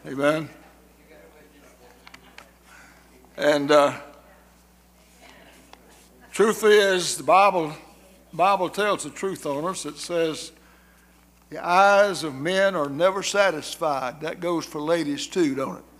Amen. And truth is, the Bible tells the truth on us. It says, the eyes of men are never satisfied. That goes for ladies too, don't it?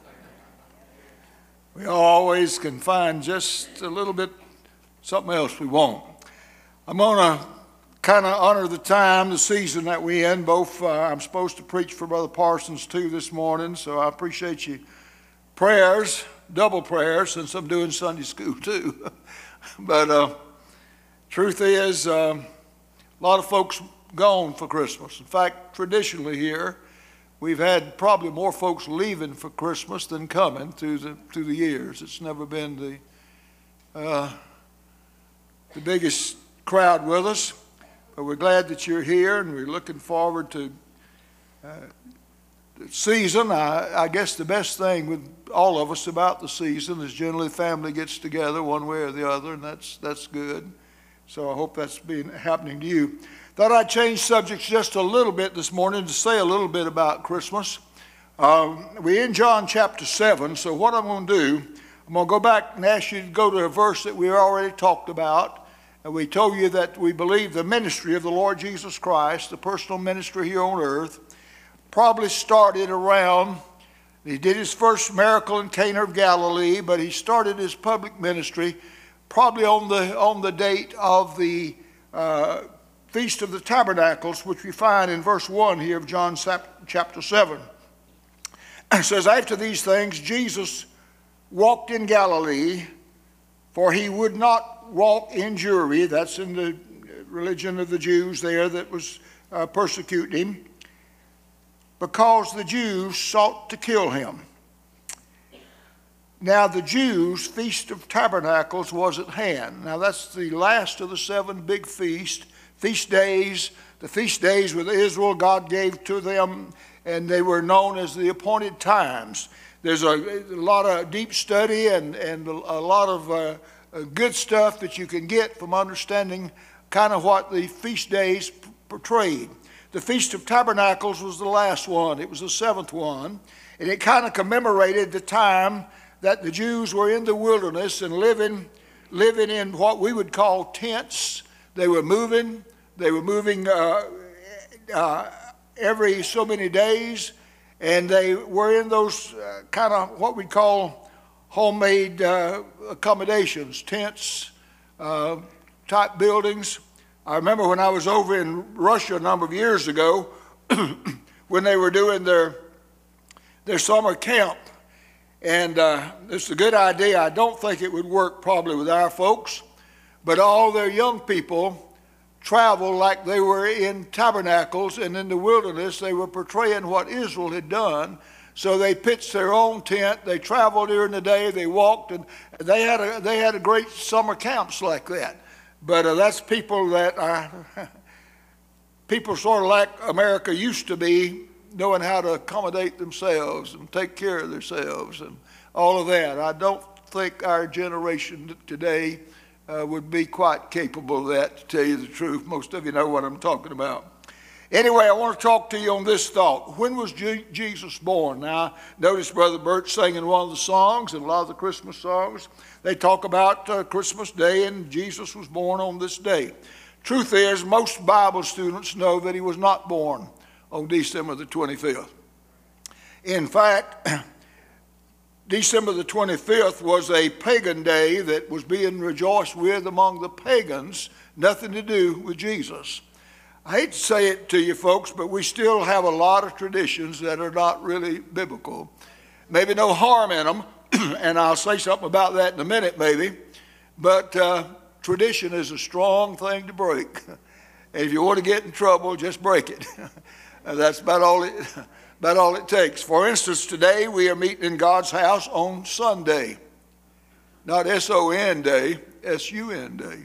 We always can find just a little bit something else we want. I'm going to kind of honor the time, the season that we're in. I'm supposed to preach for Brother Parsons too this morning, so I appreciate you prayers, double prayers, since I'm doing Sunday school too. But truth is, a lot of folks gone for Christmas. In fact, traditionally here, we've had probably more folks leaving for Christmas than coming through the years. It's never been the biggest crowd with us. But we're glad that you're here, and we're looking forward to the season. I guess the best thing with all of us about the season is generally the family gets together one way or the other, and that's good. So I hope that's been happening to you. Thought I'd change subjects just a little bit this morning to say a little bit about Christmas. We're in John chapter 7, so what I'm going to do, I'm going to go back and ask you to go to a verse that we already talked about. And we told you that we believe the ministry of the Lord Jesus Christ, the personal ministry here on earth, probably started around, he did his first miracle in Cana of Galilee, but he started his public ministry probably on the date of the Feast of the Tabernacles, which we find in verse 1 here of John chapter 7. It says, after these things, Jesus walked in Galilee, for he would not walk in Jewry, that's in the religion of the Jews there that was persecuting him, because the Jews sought to kill him. Now the Jews' Feast of Tabernacles was at hand. Now that's the last of the 7 big feast days. The feast days with Israel God gave to them, and they were known as the appointed times. There's a lot of deep study and a lot of good stuff that you can get from understanding kind of what the feast days portrayed. The Feast of Tabernacles was the last one. It was the 7th one. And it kind of commemorated the time that the Jews were in the wilderness and living in what we would call tents. They were moving every so many days. And they were in those kind of what we'd call homemade accommodations, tents, type buildings. I remember when I was over in Russia a number of years ago when they were doing their summer camp. And it's a good idea. I don't think it would work probably with our folks, but all their young people traveled like they were in tabernacles, and in the wilderness they were portraying what Israel had done. So they pitched their own tent. They traveled during the day. They walked, and they had a great summer camps like that. But that's people that people sort of like America used to be, knowing how to accommodate themselves and take care of themselves and all of that. I don't think our generation today would be quite capable of that, to tell you the truth. Most of you know what I'm talking about. Anyway, I want to talk to you on this thought. When was Jesus born? Now, notice Brother Bert singing one of the songs, and a lot of the Christmas songs, they talk about Christmas Day, and Jesus was born on this day. Truth is, most Bible students know that he was not born on December the 25th. In fact, December the 25th was a pagan day that was being rejoiced with among the pagans, nothing to do with Jesus. I hate to say it to you folks, but we still have a lot of traditions that are not really biblical. Maybe no harm in them, and I'll say something about that in a minute maybe, but tradition is a strong thing to break. And if you want to get in trouble, just break it. That's about all it takes. For instance, today we are meeting in God's house on Sunday. Not S-O-N day, S-U-N day.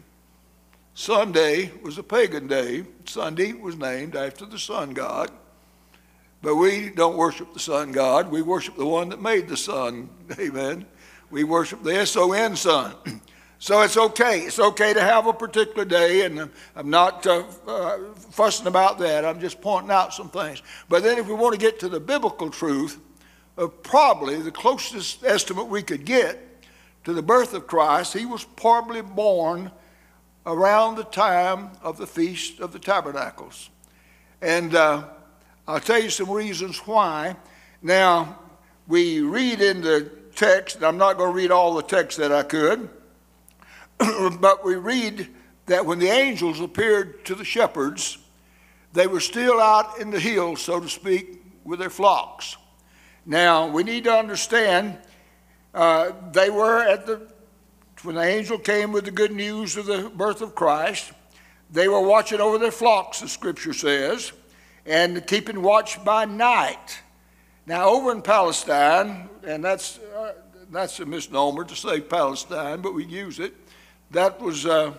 Sunday was a pagan day. Sunday was named after the sun god. But we don't worship the sun god. We worship the one that made the sun. Amen. We worship the S-O-N sun. So it's okay. It's okay to have a particular day, and I'm not fussing about that. I'm just pointing out some things. But then if we want to get to the biblical truth, probably the closest estimate we could get to the birth of Christ, he was probably born around the time of the Feast of the Tabernacles. And I'll tell you some reasons why. Now, we read in the text, and I'm not going to read all the text that I could, but we read that when the angels appeared to the shepherds, they were still out in the hills, so to speak, with their flocks. Now, we need to understand they were when the angel came with the good news of the birth of Christ, they were watching over their flocks, the scripture says, and keeping watch by night. Now, over in Palestine, and that's a misnomer to say Palestine, but we use it. That was the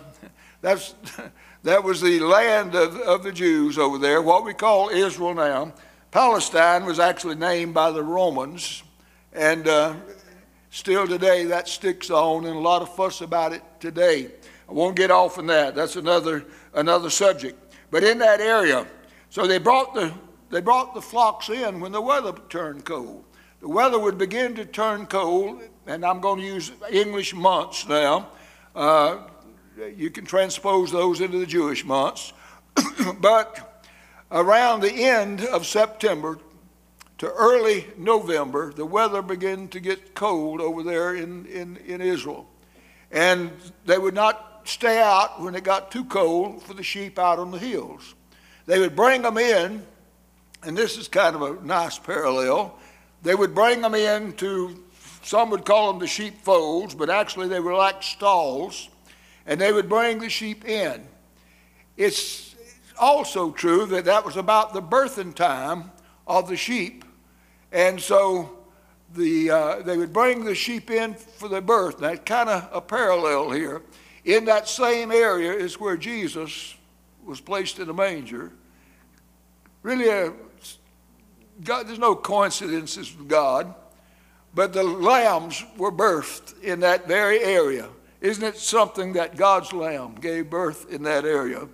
land of the Jews over there, what we call Israel now. Palestine was actually named by the Romans, and still today that sticks on, and a lot of fuss about it today. I won't get off on that. That's another subject. But in that area, so they brought the flocks in when the weather turned cold. The weather would begin to turn cold, and I'm going to use English months now. You can transpose those into the Jewish months. But around the end of September to early November, the weather began to get cold over there in Israel. And they would not stay out when it got too cold for the sheep out on the hills. They would bring them in, and this is kind of a nice parallel. They would bring them in to, some would call them the sheepfolds, but actually they were like stalls, and they would bring the sheep in. It's also true that that was about the birthing time of the sheep, and so they would bring the sheep in for their birth. Now, it's kind of a parallel here. In that same area is where Jesus was placed in a manger. Really, God, there's no coincidences with God, but the lambs were birthed in that very area. Isn't it something that God's lamb gave birth in that area?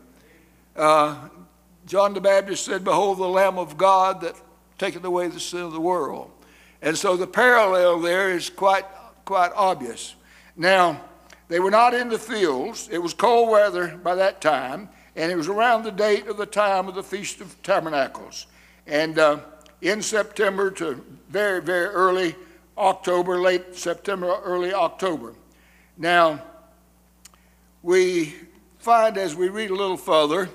John the Baptist said, "Behold the Lamb of God that taketh away the sin of the world." And so the parallel there is quite obvious. Now, they were not in the fields. It was cold weather by that time, and it was around the date of the time of the Feast of Tabernacles. And in September to very, very early October, late September, early October. Now, we find as we read a little further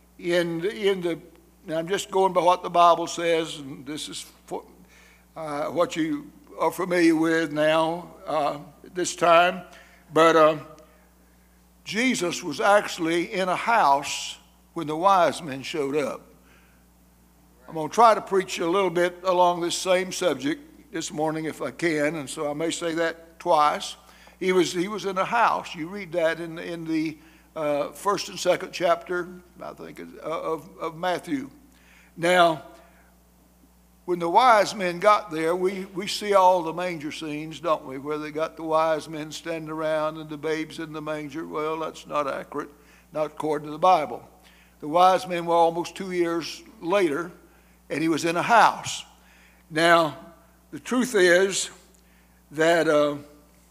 now I'm just going by what the Bible says, and this is what you are familiar with now at this time. But Jesus was actually in a house when the wise men showed up. I'm going to try to preach a little bit along this same subject this morning if I can, and so I may say that twice. He was in a house. You read that in the first and second chapter, I think, of Matthew. Now, when the wise men got there, we see all the manger scenes, don't we, where they got the wise men standing around and the babes in the manger. Well, that's not accurate, not according to the Bible. The wise men were almost 2 years later, and he was in a house. Now, the truth is that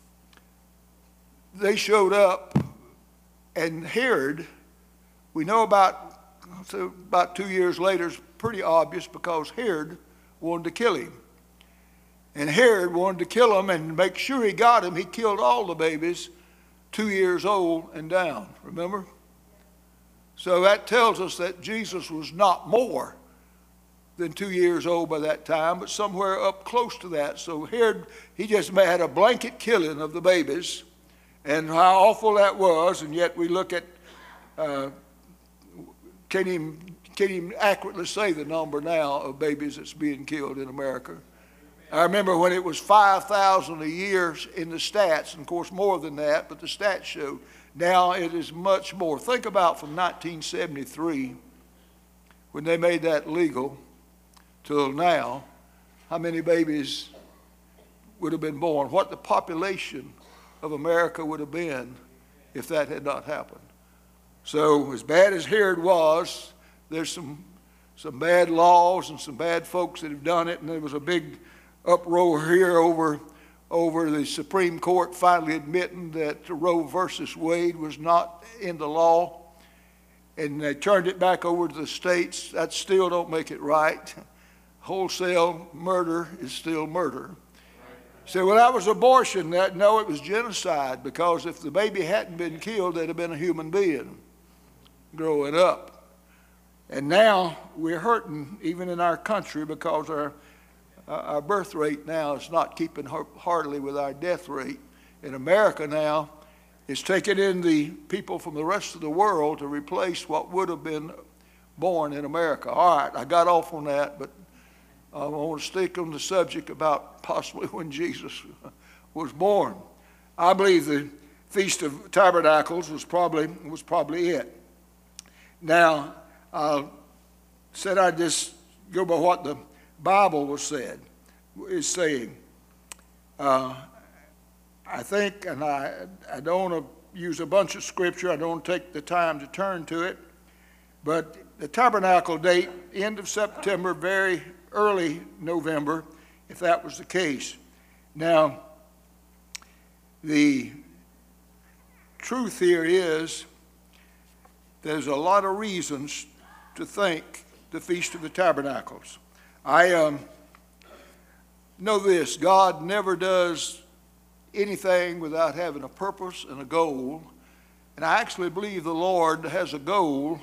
they showed up, and Herod, we know about 2 years later, is pretty obvious because Herod wanted to kill him. And Herod wanted to kill him and make sure he got him. He killed all the babies 2 years old and down, remember? So that tells us that Jesus was not more than 2 years old by that time, but somewhere up close to that. So Herod, he just had a blanket killing of the babies, and how awful that was, and yet we look at, can't even accurately say the number now of babies that's being killed in America. I remember when it was 5,000 a year in the stats, and of course more than that, but the stats show now it is much more. Think about from 1973, when they made that legal, till now, how many babies would have been born, what the population of America would have been if that had not happened. So as bad as Herod was, there's some bad laws and some bad folks that have done it, and there was a big uproar here over the Supreme Court finally admitting that Roe versus Wade was not in the law, and they turned it back over to the states. That still don't make it right. Wholesale murder is still murder. So, well, that was abortion. No, it was genocide, because if the baby hadn't been killed, they'd have been a human being growing up. And now we're hurting even in our country, because our birth rate now is not keeping hardly with our death rate. In America now, it's taking in the people from the rest of the world to replace what would have been born in America. All right, I got off on that, but I want to stick on the subject about possibly when Jesus was born. I believe the Feast of Tabernacles was probably it. Now, I said I'd just go by what the Bible is saying. I think, and I don't want to use a bunch of scripture. I don't take the time to turn to it. But the tabernacle date, end of September, very early November, if that was the case. Now, the truth here is there's a lot of reasons to think the Feast of the Tabernacles. I know this: God never does anything without having a purpose and a goal. And I actually believe the Lord has a goal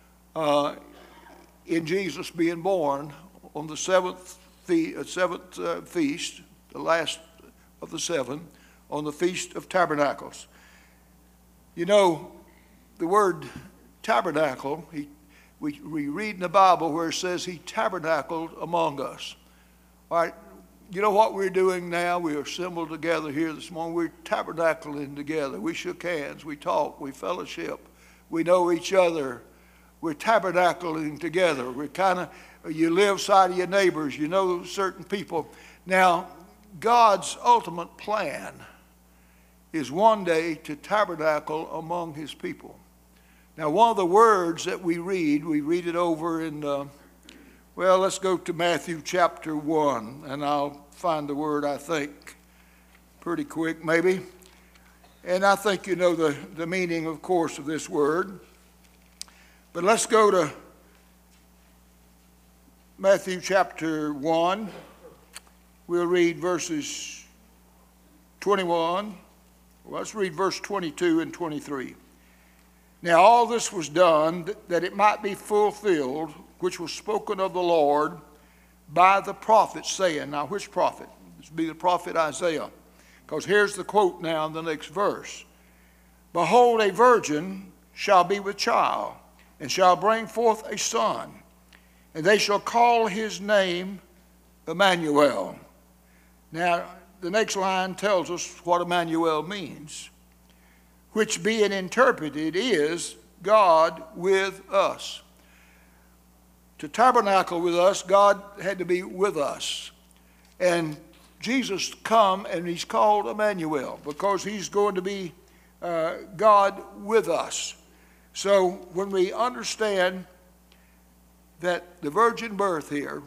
in Jesus being born on the seventh feast, the last of the seven, on the Feast of Tabernacles. You know, the word tabernacle, we read in the Bible where it says he tabernacled among us. All right, you know what we're doing now? We are assembled together here this morning. We're tabernacling together. We shook hands, we talked, we fellowship, we know each other. We're tabernacling together. We're you live side of your neighbors, you know certain people. Now, God's ultimate plan is one day to tabernacle among his people. Now, one of the words that we read it over in, well, let's go to Matthew chapter 1, and I'll find the word, I think, pretty quick maybe. And I think you know the meaning, of course, of this word. But let's go to Matthew chapter 1. We'll read verses 21. Well, let's read verse 22 and 23. Now all this was done that it might be fulfilled, which was spoken of the Lord by the prophet, saying, now which prophet? This would be the prophet Isaiah. Because here's the quote now in the next verse. Behold, a virgin shall be with child, and shall bring forth a son, and they shall call his name Emmanuel. Now, the next line tells us what Emmanuel means, which being interpreted is God with us. To tabernacle with us, God had to be with us. And Jesus come, and he's called Emmanuel, because he's going to be God with us. So when we understand that the virgin birth here,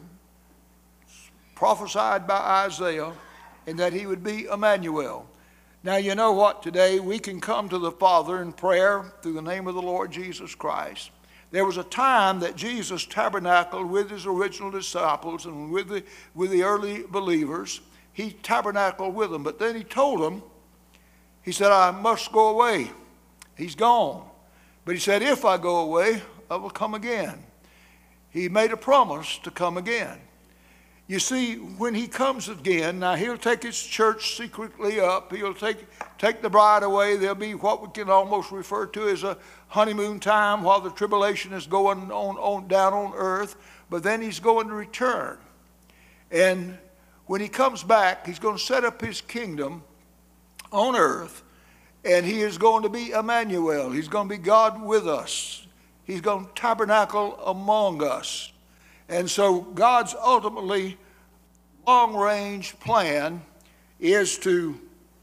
prophesied by Isaiah, and that he would be Emmanuel. Now you know what, today we can come to the Father in prayer through the name of the Lord Jesus Christ. There was a time that Jesus tabernacled with his original disciples and with the early believers. He tabernacled with them, but then he told them, he said, I must go away. He's gone. But he said, if I go away, I will come again. He made a promise to come again. You see, when he comes again, now he'll take his church secretly up. He'll take the bride away. There'll be what we can almost refer to as a honeymoon time while the tribulation is going on down on earth. But then he's going to return. And when he comes back, he's going to set up his kingdom on earth. And he is going to be Emmanuel. He's going to be God with us. He's going to tabernacle among us. And so God's ultimately long-range plan is to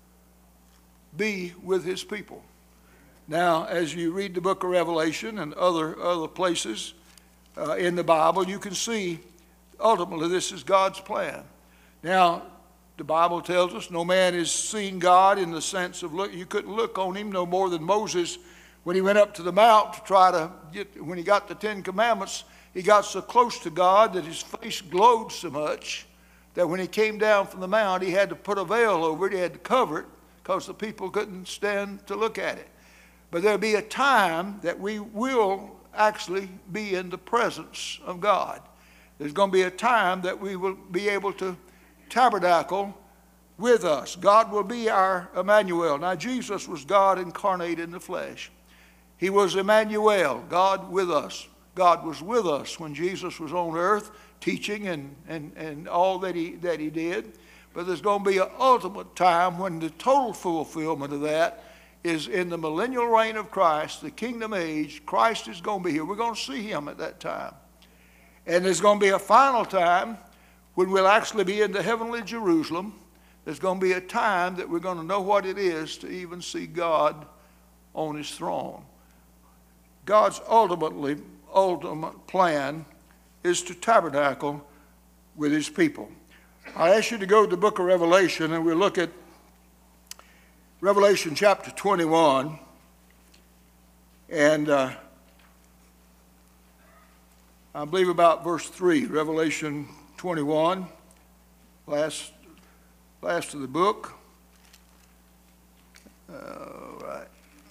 be with his people. Now, as you read the book of Revelation and other places in the Bible, you can see ultimately this is God's plan, Now, the Bible tells us no man has seen God in the sense of you couldn't look on him no more than Moses when he went up to the mount to try to get, when he got the Ten Commandments, he got so close to God that his face glowed so much that when he came down from the mount, he had to put a veil over it, he had to cover it because the people couldn't stand to look at it. But there'll be a time that we will actually be in the presence of God. There's going to be a time that we will be able to tabernacle with us. God will be our Emmanuel. Now, Jesus was God incarnate in the flesh. He was Emmanuel, God with us. God was with us when Jesus was on earth teaching and all that he did. But there's going to be an ultimate time when the total fulfillment of that is in the millennial reign of Christ, the kingdom age. Christ is going to be here. We're going to see him at that time. And there's going to be a final time when we'll actually be in the heavenly Jerusalem. There's going to be a time that we're going to know what it is to even see God on his throne. God's ultimate plan is to tabernacle with his people. I ask you to go to the book of Revelation, and we'll look at Revelation chapter 21. And I believe about verse 3, Revelation 21, last of the book. All right.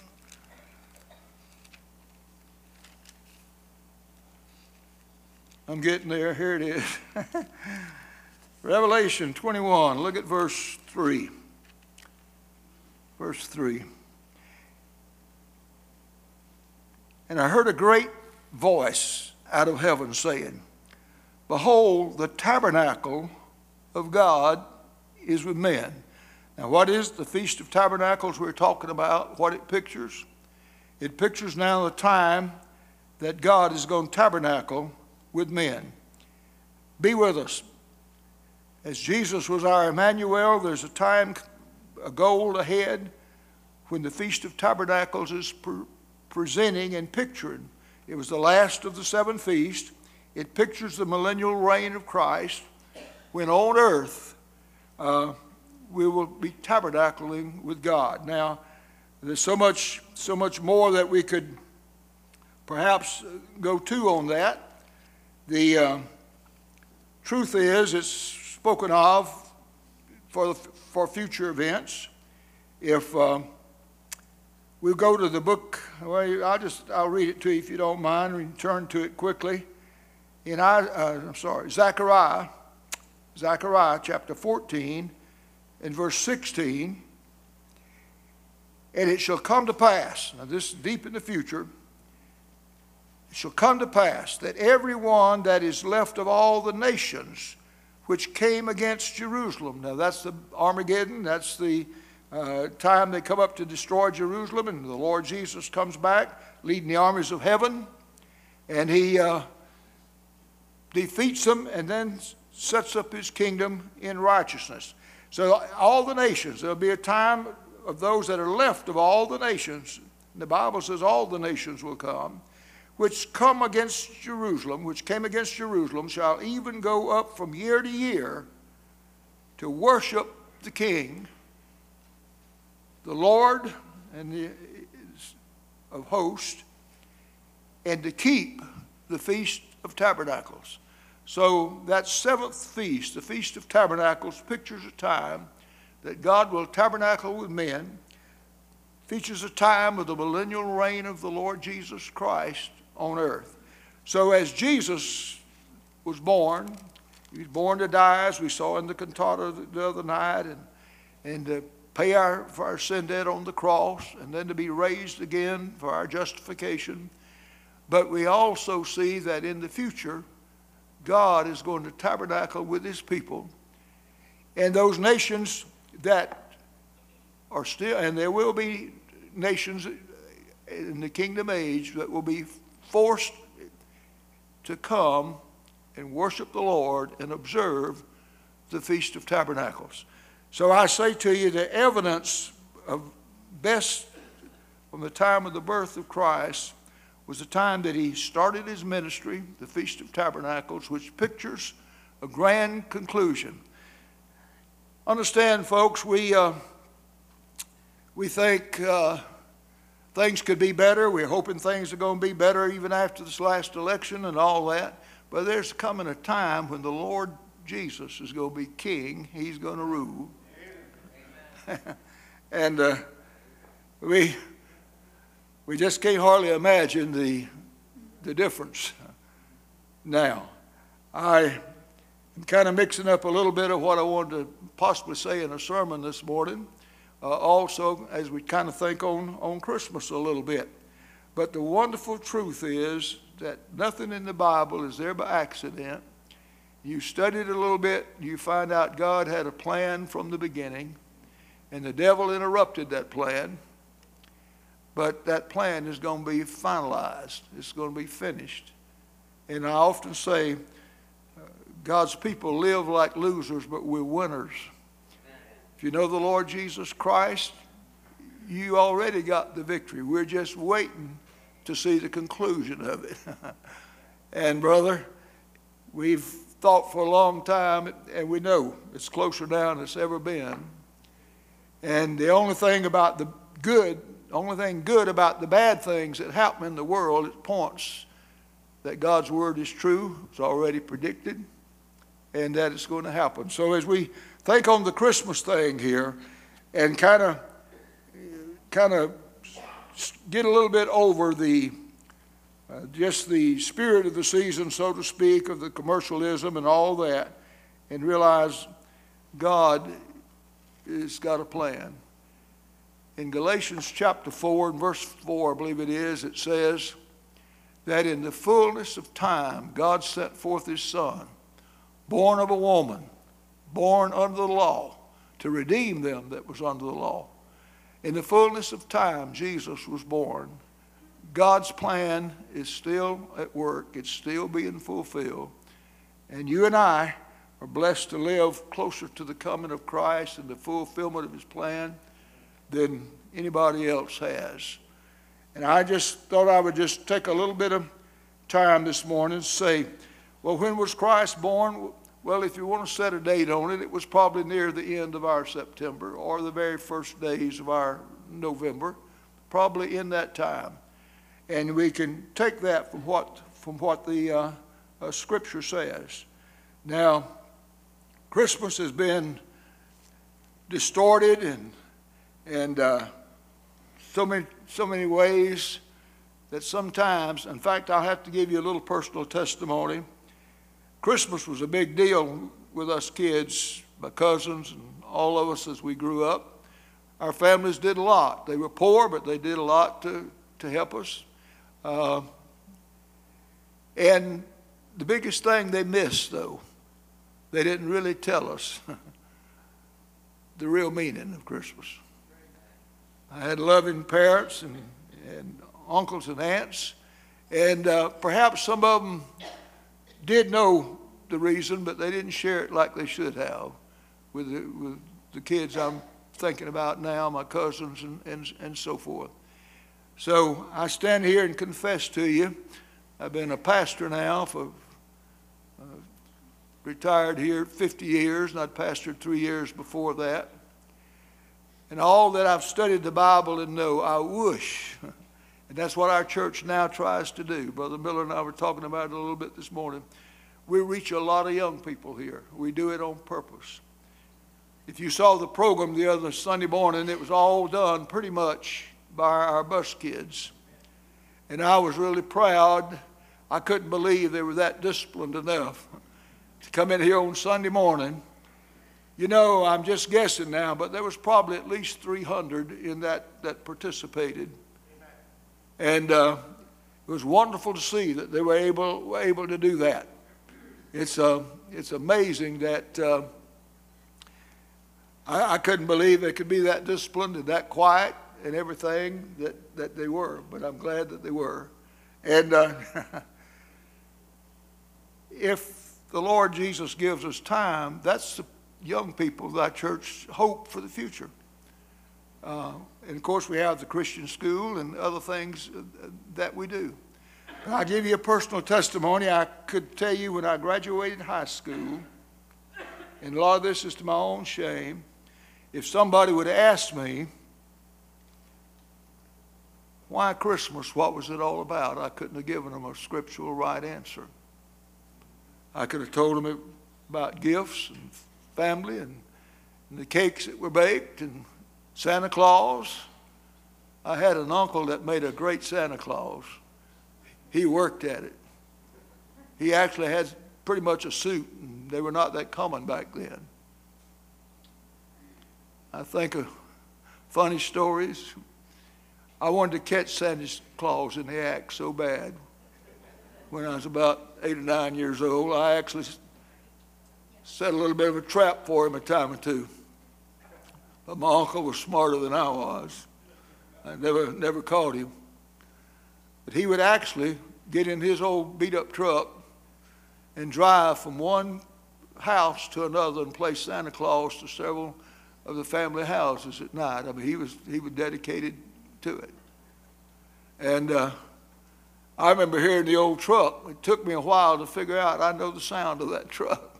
I'm getting there. Here it is. Revelation 21, look at verse 3. Verse 3. And I heard a great voice out of heaven saying, Behold, the tabernacle of God is with men. Now, what is the Feast of Tabernacles we're talking about? What it pictures? It pictures now the time that God is going to tabernacle with men. Be with us. As Jesus was our Emmanuel, there's a time, a goal ahead when the Feast of Tabernacles is presenting and picturing. It was the last of the seven feasts. It pictures the millennial reign of Christ when on earth we will be tabernacling with God. Now, there's so much more that we could perhaps go to on that. The truth is, it's spoken of for future events. If we go to the book, well, I'll read it to you if you don't mind. We can turn to it quickly. In Zechariah chapter 14 and verse 16. And it shall come to pass, now this is deep in the future, it shall come to pass that everyone that is left of all the nations which came against Jerusalem. Now that's the Armageddon, that's the time they come up to destroy Jerusalem, and the Lord Jesus comes back leading the armies of heaven, and he defeats them and then sets up his kingdom in righteousness. So all the nations, there'll be a time of those that are left of all the nations. The Bible says all the nations will come, which come against Jerusalem, which came against Jerusalem, shall even go up from year to year to worship the King, the Lord of hosts, and to keep the Feast of Tabernacles. So that seventh feast, the Feast of Tabernacles, pictures a time that God will tabernacle with men, features a time of the millennial reign of the Lord Jesus Christ on earth. So as Jesus was born, he was born to die, as we saw in the cantata the other night, and to pay for our sin debt on the cross, and then to be raised again for our justification. But we also see that in the future, God is going to tabernacle with his people. And those nations that are still, and there will be nations in the kingdom age that will be forced to come and worship the Lord and observe the Feast of Tabernacles. So I say to you, the evidence of best from the time of the birth of Christ was the time that he started his ministry, the Feast of Tabernacles, which pictures a grand conclusion. Understand, folks, we think things could be better. We're hoping things are going to be better even after this last election and all that. But there's coming a time when the Lord Jesus is going to be king. He's going to rule. And we just can't hardly imagine the difference now. I am kind of mixing up a little bit of what I wanted to possibly say in a sermon this morning. Also, as we kind of think on Christmas a little bit. But the wonderful truth is that nothing in the Bible is there by accident. You study it a little bit, you find out God had a plan from the beginning, and the devil interrupted that plan. But that plan is going to be finalized. It's going to be finished. And I often say, God's people live like losers, but we're winners. If you know the Lord Jesus Christ, you already got the victory. We're just waiting to see the conclusion of it. And brother, we've thought for a long time, and we know it's closer now than it's ever been. And the only thing about the good, about the bad things that happen in the world, it points that God's word is true. It's already predicted, and that it's going to happen. So as we think on the Christmas thing here, and kind of get a little bit over just the spirit of the season, so to speak, of the commercialism and all that, and realize God has got a plan. In Galatians chapter 4 and verse 4, I believe it is, it says that in the fullness of time, God sent forth his Son, born of a woman, born under the law, to redeem them that was under the law. In the fullness of time, Jesus was born. God's plan is still at work. It's still being fulfilled. And you and I are blessed to live closer to the coming of Christ and the fulfillment of his plan than anybody else has. And I just thought I would just take a little bit of time this morning to say, well, when was Christ born? Well, if you want to set a date on it, it was probably near the end of our September or the very first days of our November, probably in that time. And we can take that from what the Scripture says. Now, Christmas has been distorted and so many ways that sometimes, in fact, I'll have to give you a little personal testimony. Christmas was a big deal with us kids, my cousins, and all of us as we grew up. Our families did a lot. They were poor, but they did a lot to help us. And the biggest thing they missed, though, they didn't really tell us the real meaning of Christmas. I had loving parents and uncles and aunts, and perhaps some of them did know the reason, but they didn't share it like they should have with the kids I'm thinking about now, my cousins and so forth. So I stand here and confess to you, I've been a pastor now for retired here 50 years, and I'd pastored 3 years before that. And all that I've studied the Bible and know, I wish, and that's what our church now tries to do. Brother Miller and I were talking about it a little bit this morning. We reach a lot of young people here. We do it on purpose. If you saw the program the other Sunday morning, it was all done pretty much by our bus kids. And I was really proud. I couldn't believe they were that disciplined enough to come in here on Sunday morning. You know, I'm just guessing now, but there was probably at least 300 in that participated. And it was wonderful to see that they were able to do that. It's amazing that I couldn't believe they could be that disciplined and that quiet and everything that they were, but I'm glad that they were. And if the Lord Jesus gives us time, that's the young people of our church hope for the future. And of course we have the Christian school and other things that we do. I'll give you a personal testimony. I could tell you when I graduated high school and a lot of this is to my own shame, if somebody would ask me, why Christmas? What was it all about? I couldn't have given them a scriptural right answer. I could have told them about gifts and family and the cakes that were baked and Santa Claus. I had an uncle that made a great Santa Claus. He worked at it. He actually had pretty much a suit, and they were not that common back then. I think of funny stories. I wanted to catch Santa Claus in the act so bad. When I was about 8 or 9 years old, I actually set a little bit of a trap for him a time or two. But my uncle was smarter than I was. I never caught him. But he would actually get in his old beat-up truck and drive from one house to another and play Santa Claus to several of the family houses at night. I mean, he was dedicated to it. And I remember hearing the old truck. It took me a while to figure out I know the sound of that truck.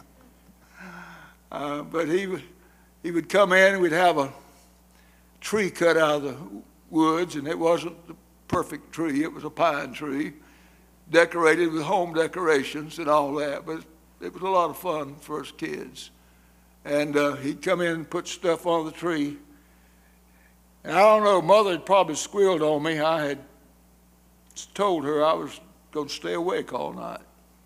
But he would come in and we'd have a tree cut out of the woods, and it wasn't the perfect tree. It was a pine tree, decorated with home decorations and all that. But it was a lot of fun for us kids. And he'd come in and put stuff on the tree. And I don't know, Mother had probably squealed on me. I had told her I was going to stay awake all night.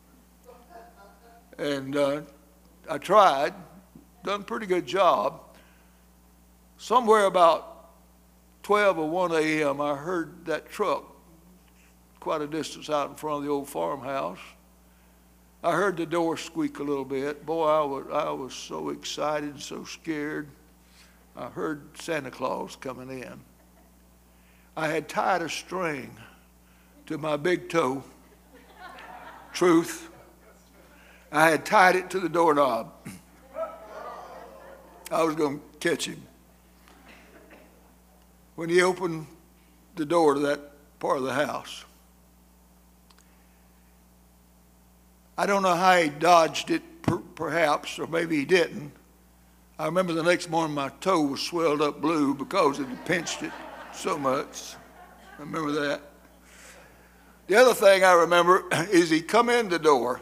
And I tried, done a pretty good job. Somewhere about 12 or 1 a.m., I heard that truck quite a distance out in front of the old farmhouse. I heard the door squeak a little bit. Boy, I was so excited and so scared. I heard Santa Claus coming in. I had tied a string to my big toe. Truth. I had tied it to the doorknob. I was going to catch him. When he opened the door to that part of the house, I don't know how he dodged it, perhaps, or maybe he didn't. I remember the next morning my toe was swelled up blue because it had pinched it so much. I remember that. The other thing I remember is he come in the door.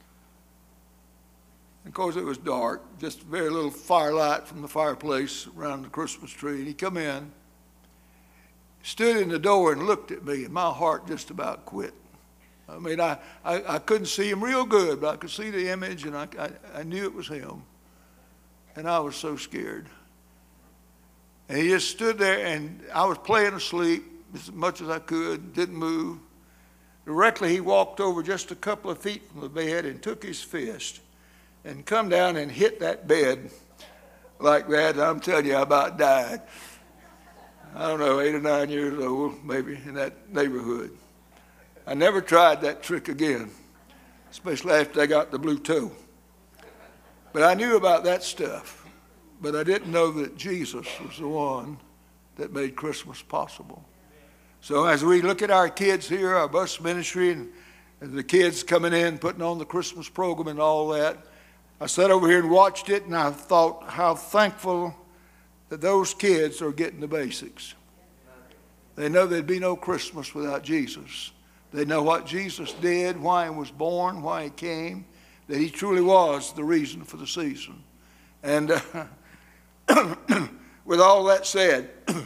Of course, it was dark, just very little firelight from the fireplace around the Christmas tree. And he come in, stood in the door and looked at me, and my heart just about quit. I mean, I couldn't see him real good, but I could see the image, and I knew it was him. And I was so scared. And he just stood there, and I was playing asleep as much as I could, didn't move. Directly, he walked over just a couple of feet from the bed and took his fist and come down and hit that bed like that. I'm telling you, I about died. I don't know, 8 or 9 years old, maybe, in that neighborhood. I never tried that trick again, especially after I got the blue toe. But I knew about that stuff, but I didn't know that Jesus was the one that made Christmas possible. So as we look at our kids here, our bus ministry, and the kids coming in, putting on the Christmas program and all that, I sat over here and watched it, and I thought how thankful that those kids are getting the basics. They know there'd be no Christmas without Jesus. They know what Jesus did, why he was born, why he came, that he truly was the reason for the season. And with all that said,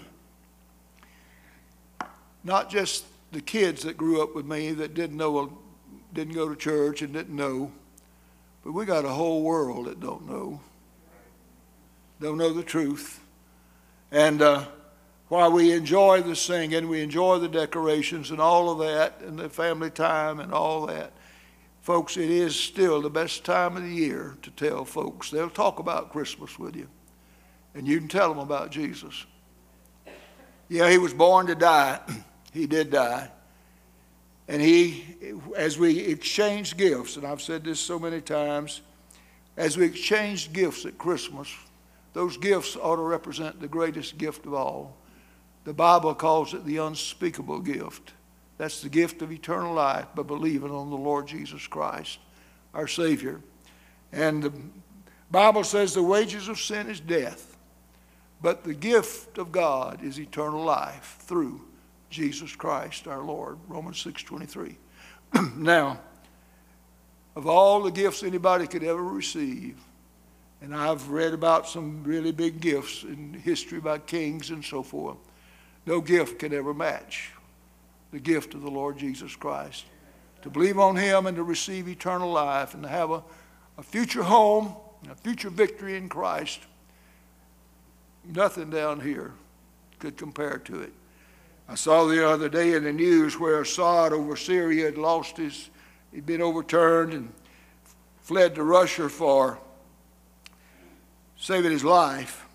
not just the kids that grew up with me that didn't go to church and didn't know, but we got a whole world that don't know the truth. And while we enjoy the singing, we enjoy the decorations and all of that, and the family time and all that, folks, it is still the best time of the year to tell folks. They'll talk about Christmas with you, and you can tell them about Jesus. Yeah, he was born to die. He did die. And as we exchange gifts, and I've said this so many times, as we exchange gifts at Christmas, those gifts ought to represent the greatest gift of all. The Bible calls it the unspeakable gift. That's the gift of eternal life by believing on the Lord Jesus Christ, our Savior. And Bible says the wages of sin is death, but the gift of God is eternal life through Jesus Christ our Lord. Romans 6:23. Now, of all the gifts anybody could ever receive, and I've read about some really big gifts in history by kings and so forth, no gift can ever match the gift of the Lord Jesus Christ. To believe on him and to receive eternal life and to have a future home, a future victory in Christ, nothing down here could compare to it. I saw the other day in the news where Assad over Syria had he'd been overturned and fled to Russia for saving his life.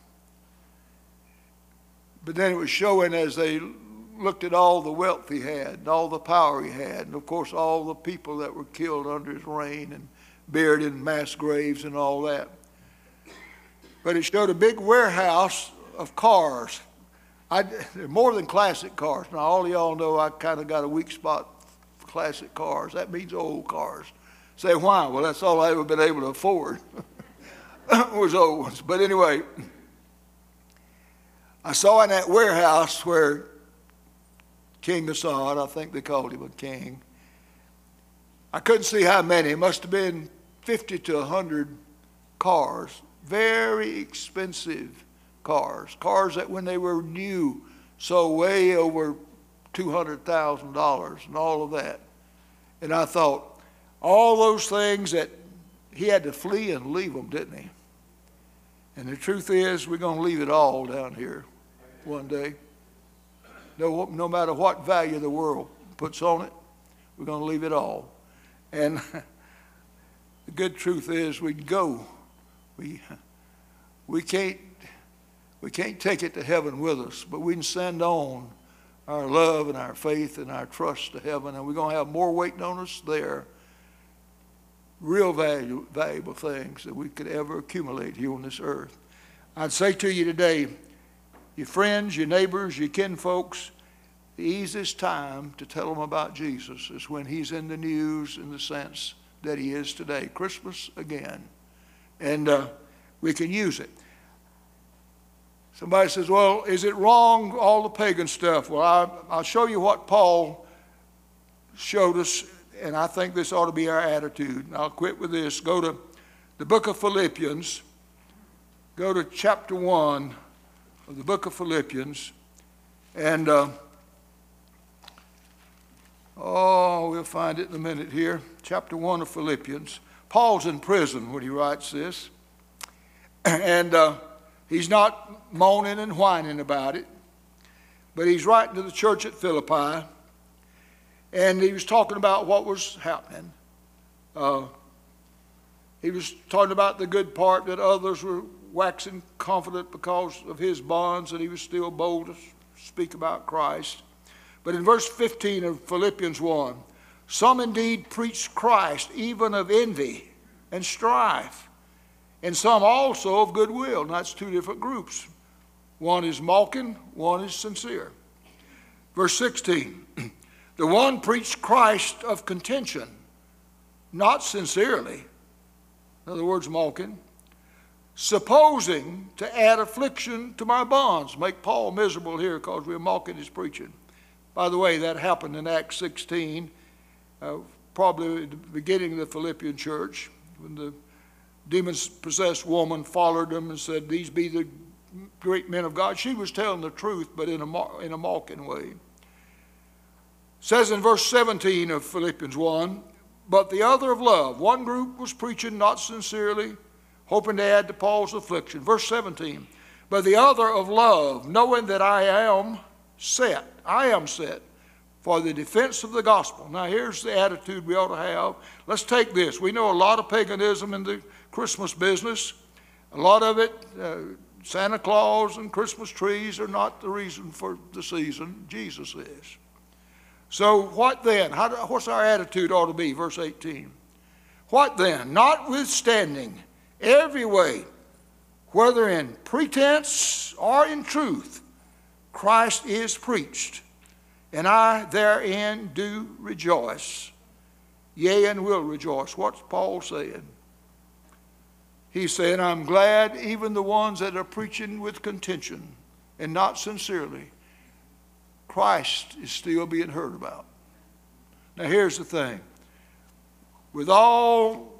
But then it was showing as they looked at all the wealth he had and all the power he had, and of course all the people that were killed under his reign and buried in mass graves and all that. But it showed a big warehouse of cars. They're more than classic cars. Now all of y'all know I kind of got a weak spot for classic cars. That means old cars. Say why? Well, that's all I've ever been able to afford was old ones. But anyway, I saw in that warehouse where King Assad, I think they called him a king, I couldn't see how many. It must have been 50 to 100 cars, very expensive cars that when they were new sold way over $200,000 and all of that. And I thought, all those things that he had to flee and leave them, didn't he? And the truth is, we're going to leave it all down here one day. No matter what value the world puts on it, we're going to leave it all. And the good truth is we can go. We can't take it to heaven with us, but we can send on our love and our faith and our trust to heaven, and we're going to have more waiting on us there. Real valuable things that we could ever accumulate here on this earth. I'd say to you today, your friends, your neighbors, your kinfolks, the easiest time to tell them about Jesus is when he's in the news in the sense that he is today. Christmas again. And we can use it. Somebody says, well, is it wrong, all the pagan stuff? Well, I'll show you what Paul showed us, and I think this ought to be our attitude. And I'll quit with this. Go to the book of Philippians. Go to chapter 1 of the book of Philippians. And, we'll find it in a minute here. Chapter 1 of Philippians. Paul's in prison when he writes this. And he's not moaning and whining about it. But he's writing to the church at Philippi. And he was talking about what was happening. He was talking about the good part that others were waxing confident because of his bonds, and he was still bold to speak about Christ. But in verse 15 of Philippians 1, some indeed preach Christ even of envy and strife, and some also of goodwill. And that's two different groups. One is mocking, one is sincere. Verse 16, the one preached Christ of contention, not sincerely, in other words, mocking, supposing to add affliction to my bonds. Make Paul miserable here because we're mocking his preaching. By the way, that happened in Acts 16, probably at the beginning of the Philippian church, when the demon-possessed woman followed them and said, these be the great men of God. She was telling the truth, but in a mocking way. It says in verse 17 of Philippians 1, but the other of love. One group was preaching not sincerely, hoping to add to Paul's affliction. Verse 17, but the other of love, knowing that I am set for the defense of the gospel. Now here's the attitude we ought to have. Let's take this. We know a lot of paganism in the Christmas business. A lot of it, Santa Claus and Christmas trees are not the reason for the season. Jesus is. So what then? What's our attitude ought to be? Verse 18. What then? Notwithstanding every way, whether in pretense or in truth, Christ is preached, and I therein do rejoice, yea, and will rejoice. What's Paul saying? He's saying, I'm glad even the ones that are preaching with contention and not sincerely, Christ is still being heard about. Now here's the thing. With all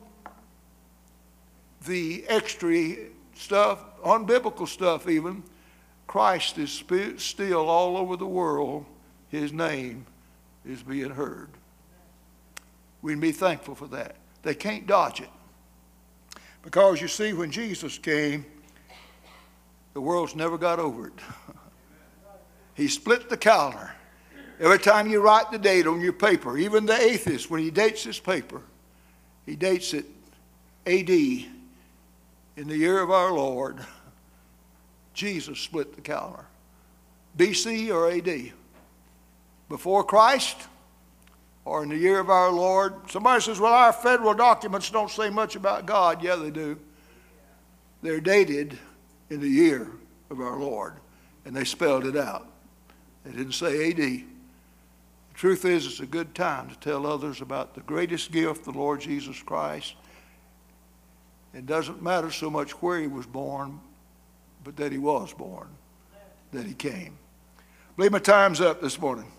the extra stuff, unbiblical stuff even, Christ is still all over the world. His name is being heard. We can be thankful for that. They can't dodge it. Because you see, when Jesus came, the world's never got over it. He split the calendar. Every time you write the date on your paper, even the atheist, when he dates his paper, he dates it A.D. in the year of our Lord. Jesus split the calendar. B.C. or A.D. Before Christ or in the year of our Lord. Somebody says, well, our federal documents don't say much about God. Yeah, they do. They're dated in the year of our Lord, and they spelled it out. They didn't say A.D. The truth is, it's a good time to tell others about the greatest gift, the Lord Jesus Christ. It doesn't matter so much where he was born, but that he was born, that he came. I believe my time's up this morning.